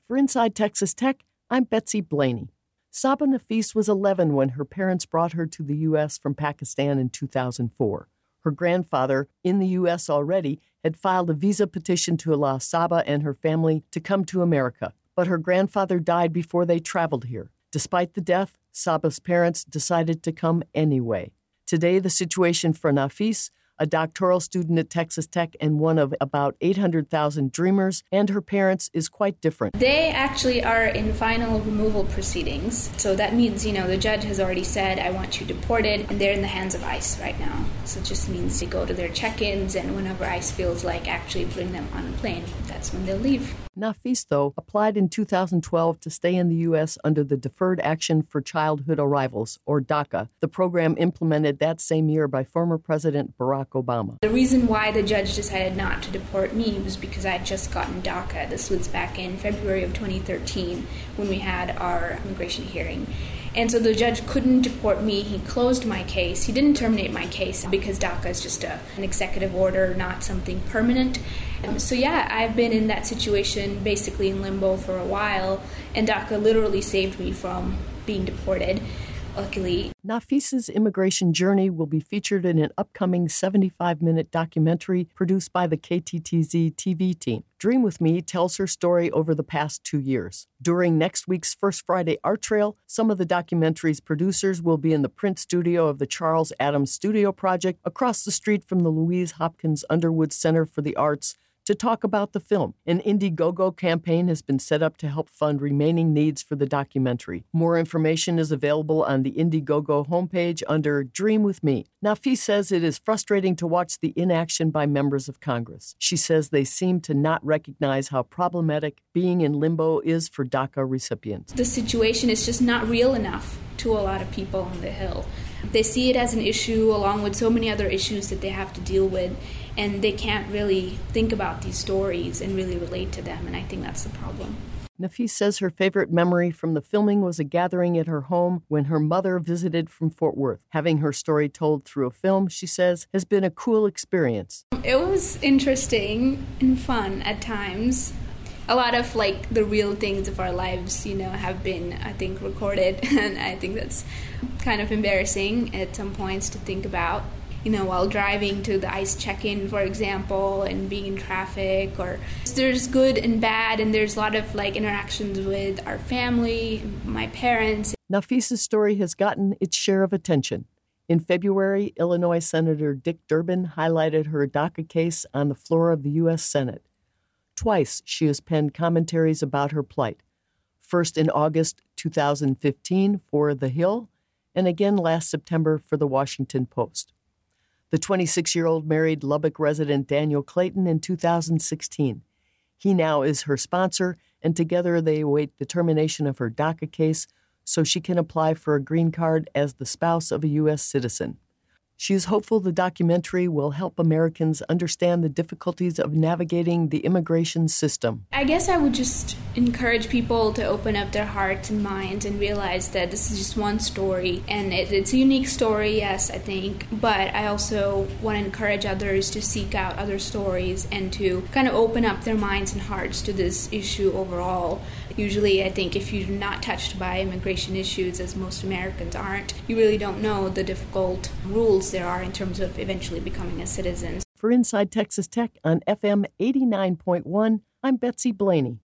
For Inside Texas Tech, I'm Betsy Blaney. Saba Nafis was 11 when her parents brought her to the U.S. from Pakistan in 2004. Her grandfather, in the U.S. already, had filed a visa petition to allow Saba and her family to come to America, but her grandfather died before they traveled here. Despite the death, Saba's parents decided to come anyway. Today, the situation for Nafis, a doctoral student at Texas Tech and one of about 800,000 Dreamers, and her parents is quite different. They actually are in final removal proceedings. So that means, the judge has already said, I want you deported, and they're in the hands of ICE right now. So it just means they go to their check-ins, and whenever ICE feels like actually putting them on a plane, that's when they'll leave. Nafis, though, applied in 2012 to stay in the U.S. under the Deferred Action for Childhood Arrivals, or DACA, the program implemented that same year by former President Barack Obama. The reason why the judge decided not to deport me was because I had just gotten DACA. This was back in February of 2013 when we had our immigration hearing. And so the judge couldn't deport me. He closed my case. He didn't terminate my case because DACA is just an executive order, not something permanent. I've been in that situation basically in limbo for a while, and DACA literally saved me from being deported, luckily. Nafis's immigration journey will be featured in an upcoming 75-minute documentary produced by the KTTZ TV team. Dream With Me tells her story over the past 2 years. During next week's First Friday Art Trail, some of the documentary's producers will be in the print studio of the Charles Addams Studio Project across the street from the Louise Hopkins Underwood Center for the Arts to talk about the film. An Indiegogo campaign has been set up to help fund remaining needs for the documentary. More information is available on the Indiegogo homepage under Dream With Me. Nafis says it is frustrating to watch the inaction by members of Congress. She says they seem to not recognize how problematic being in limbo is for DACA recipients. The situation is just not real enough to a lot of people on the Hill. They see it as an issue along with so many other issues that they have to deal with, and they can't really think about these stories and really relate to them, and I think that's the problem. Nafis says her favorite memory from the filming was a gathering at her home when her mother visited from Fort Worth. Having her story told through a film, she says, has been a cool experience. It was interesting and fun at times. A lot of the real things of our lives, have been, I think, recorded, and I think that's kind of embarrassing at some points to think about. While driving to the ICE check-in, for example, and being in traffic, or there's good and bad, and there's a lot of interactions with our family, my parents. Nafis's story has gotten its share of attention. In February, Illinois Senator Dick Durbin highlighted her DACA case on the floor of the U.S. Senate. Twice she has penned commentaries about her plight, first in August 2015 for The Hill, and again last September for The Washington Post. The 26-year-old married Lubbock resident Daniel Clayton in 2016. He now is her sponsor, and together they await determination of her DACA case so she can apply for a green card as the spouse of a U.S. citizen. She is hopeful the documentary will help Americans understand the difficulties of navigating the immigration system. I guess I would just encourage people to open up their hearts and minds and realize that this is just one story, and it's a unique story, yes, I think, but I also want to encourage others to seek out other stories and to kind of open up their minds and hearts to this issue overall. Usually, I think if you're not touched by immigration issues, as most Americans aren't, you really don't know the difficult rules there are in terms of eventually becoming a citizen. For Inside Texas Tech on FM 89.1, I'm Betsy Blaney.